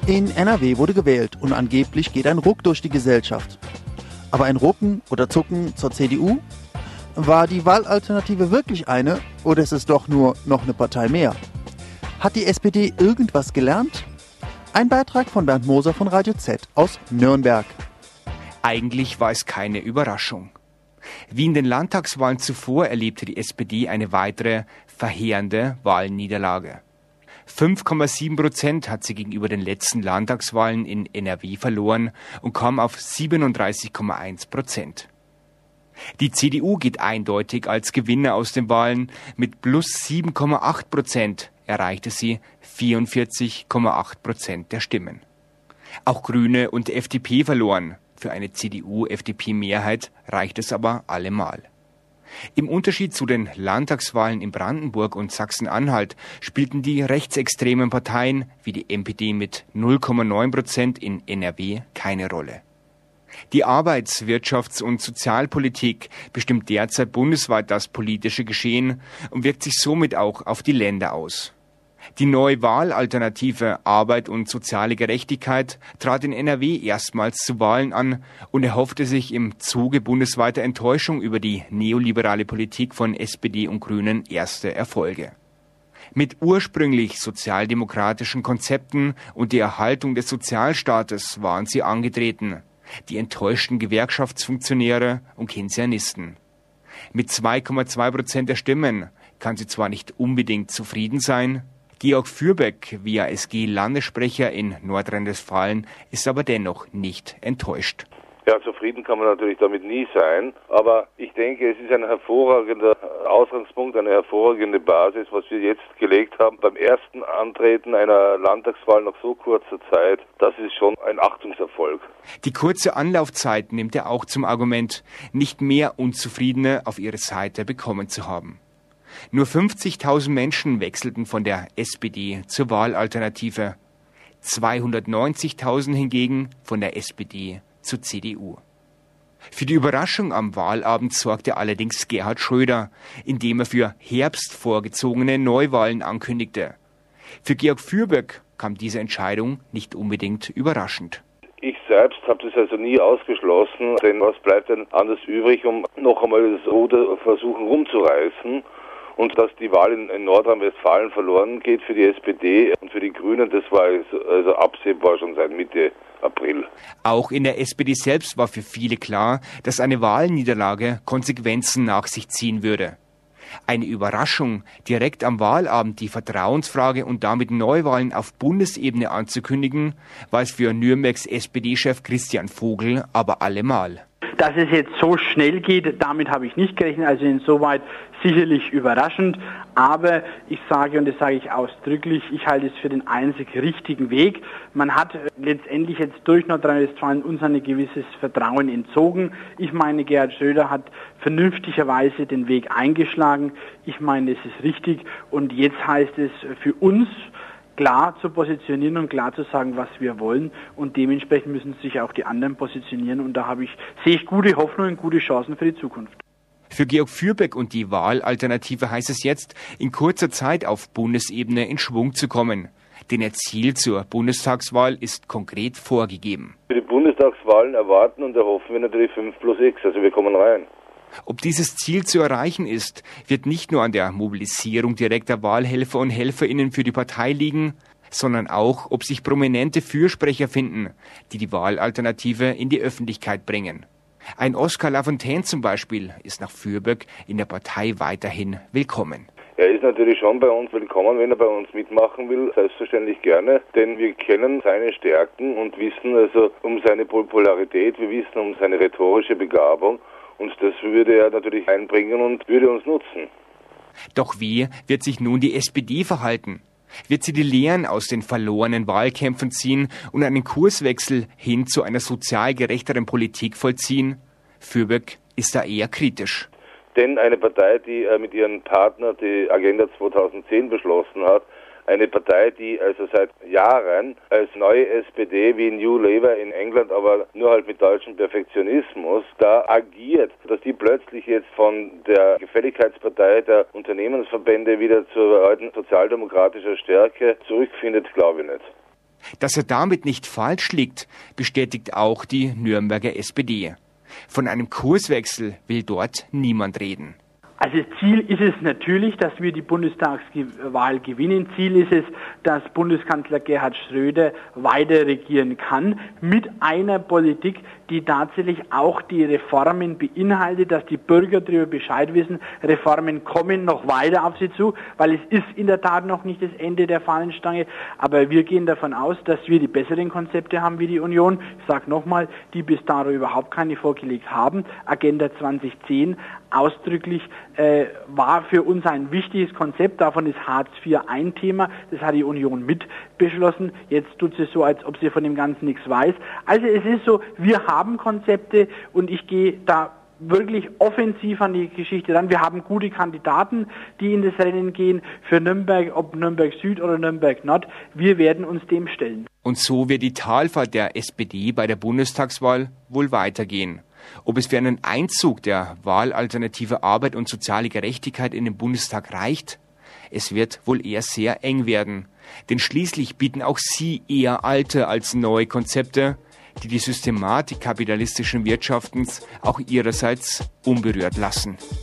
In NRW wurde gewählt und angeblich geht ein Ruck durch die Gesellschaft. Aber ein Rucken oder Zucken zur CDU? War die Wahlalternative wirklich eine oder ist es doch nur noch eine Partei mehr? Hat die SPD irgendwas gelernt? Ein Beitrag von Bernd Moser von Radio Z aus Nürnberg. Eigentlich war es keine Überraschung. Wie in den Landtagswahlen zuvor erlebte die SPD eine weitere, verheerende Wahlniederlage. 5,7% hat sie gegenüber den letzten Landtagswahlen in NRW verloren und kam auf 37,1%. Die CDU geht eindeutig als Gewinner aus den Wahlen. Mit plus 7,8% erreichte sie 44,8% der Stimmen. Auch Grüne und FDP verloren. Für eine CDU-FDP-Mehrheit reicht es aber allemal. Im Unterschied zu den Landtagswahlen in Brandenburg und Sachsen-Anhalt spielten die rechtsextremen Parteien wie die NPD mit 0,9% in NRW keine Rolle. Die Arbeits-, Wirtschafts- und Sozialpolitik bestimmt derzeit bundesweit das politische Geschehen und wirkt sich somit auch auf die Länder aus. Die neue Wahlalternative Arbeit und soziale Gerechtigkeit trat in NRW erstmals zu Wahlen an und erhoffte sich im Zuge bundesweiter Enttäuschung über die neoliberale Politik von SPD und Grünen erste Erfolge. Mit ursprünglich sozialdemokratischen Konzepten und der Erhaltung des Sozialstaates waren sie angetreten, die enttäuschten Gewerkschaftsfunktionäre und Keynesianisten. Mit 2,2% der Stimmen kann sie zwar nicht unbedingt zufrieden sein, Georg Fürbeck, via SG-Landessprecher in Nordrhein-Westfalen, ist aber dennoch nicht enttäuscht. Ja, zufrieden kann man natürlich damit nie sein, aber ich denke, es ist ein hervorragender Ausgangspunkt, eine hervorragende Basis, was wir jetzt gelegt haben beim ersten Antreten einer Landtagswahl nach so kurzer Zeit. Das ist schon ein Achtungserfolg. Die kurze Anlaufzeit nimmt er auch zum Argument, nicht mehr Unzufriedene auf ihre Seite bekommen zu haben. Nur 50.000 Menschen wechselten von der SPD zur Wahlalternative, 290.000 hingegen von der SPD zur CDU. Für die Überraschung am Wahlabend sorgte allerdings Gerhard Schröder, indem er für Herbst vorgezogene Neuwahlen ankündigte. Für Georg Fürbeck kam diese Entscheidung nicht unbedingt überraschend. Ich selbst habe das also nie ausgeschlossen, denn was bleibt denn anders übrig, um noch einmal das Ruder versuchen rumzureißen? Und dass die Wahl in Nordrhein-Westfalen verloren geht für die SPD und für die Grünen, das war also absehbar schon seit Mitte April. Auch in der SPD selbst war für viele klar, dass eine Wahlniederlage Konsequenzen nach sich ziehen würde. Eine Überraschung, direkt am Wahlabend die Vertrauensfrage und damit Neuwahlen auf Bundesebene anzukündigen, war es für Nürnbergs SPD-Chef Christian Vogel aber allemal. Dass es jetzt so schnell geht, damit habe ich nicht gerechnet, also insoweit sicherlich überraschend, aber ich sage, und das sage ich ausdrücklich, ich halte es für den einzig richtigen Weg. Man hat letztendlich jetzt durch Nordrhein-Westfalen uns ein gewisses Vertrauen entzogen. Ich meine, Gerhard Schröder hat vernünftigerweise den Weg eingeschlagen. Ich meine, es ist richtig und jetzt heißt es für uns, klar zu positionieren und klar zu sagen, was wir wollen und dementsprechend müssen sich auch die anderen positionieren und da sehe ich gute Hoffnung und gute Chancen für die Zukunft. Für Georg Fürbeck und die Wahlalternative heißt es jetzt, in kurzer Zeit auf Bundesebene in Schwung zu kommen. Denn ihr Ziel zur Bundestagswahl ist konkret vorgegeben. Für die Bundestagswahlen erwarten und erhoffen wir natürlich 5+6, also wir kommen rein. Ob dieses Ziel zu erreichen ist, wird nicht nur an der Mobilisierung direkter Wahlhelfer und HelferInnen für die Partei liegen, sondern auch, ob sich prominente Fürsprecher finden, die die Wahlalternative in die Öffentlichkeit bringen. Ein Oskar Lafontaine zum Beispiel ist nach Fürbeck in der Partei weiterhin willkommen. Er ist natürlich schon bei uns willkommen, wenn er bei uns mitmachen will, selbstverständlich gerne, denn wir kennen seine Stärken und wissen also um seine Popularität, wir wissen um seine rhetorische Begabung. Und das würde er natürlich einbringen und würde uns nutzen. Doch wie wird sich nun die SPD verhalten? Wird sie die Lehren aus den verlorenen Wahlkämpfen ziehen und einen Kurswechsel hin zu einer sozial gerechteren Politik vollziehen? Fürbeck ist da eher kritisch. Denn eine Partei, die mit ihrem Partner die Agenda 2010 beschlossen hat, eine Partei, die also seit Jahren als neue SPD wie New Labour in England, aber nur halt mit deutschem Perfektionismus, da agiert, dass die plötzlich jetzt von der Gefälligkeitspartei der Unternehmensverbände wieder zur alten sozialdemokratischer Stärke zurückfindet, glaube ich nicht. Dass er damit nicht falsch liegt, bestätigt auch die Nürnberger SPD. Von einem Kurswechsel will dort niemand reden. Also Ziel ist es natürlich, dass wir die Bundestagswahl gewinnen. Ziel ist es, dass Bundeskanzler Gerhard Schröder weiter regieren kann mit einer Politik, die tatsächlich auch die Reformen beinhaltet, dass die Bürger darüber Bescheid wissen, Reformen kommen noch weiter auf sie zu, weil es ist in der Tat noch nicht das Ende der Fahnenstange, aber wir gehen davon aus, dass wir die besseren Konzepte haben wie die Union. Ich sage nochmal, die bis dato überhaupt keine vorgelegt haben. Agenda 2010 ausdrücklich war für uns ein wichtiges Konzept. Davon ist Hartz IV ein Thema. Das hat die Union mit beschlossen. Jetzt tut sie so, als ob sie von dem Ganzen nichts weiß. Also es ist so, wir haben Konzepte und ich gehe da wirklich offensiv an die Geschichte ran. Wir haben gute Kandidaten, die in das Rennen gehen für Nürnberg, ob Nürnberg Süd oder Nürnberg Nord. Wir werden uns dem stellen. Und so wird die Talfahrt der SPD bei der Bundestagswahl wohl weitergehen. Ob es für einen Einzug der Wahlalternative Arbeit und soziale Gerechtigkeit in den Bundestag reicht? Es wird wohl eher sehr eng werden. Denn schließlich bieten auch sie eher alte als neue Konzepte, die die Systematik kapitalistischen Wirtschaftens auch ihrerseits unberührt lassen.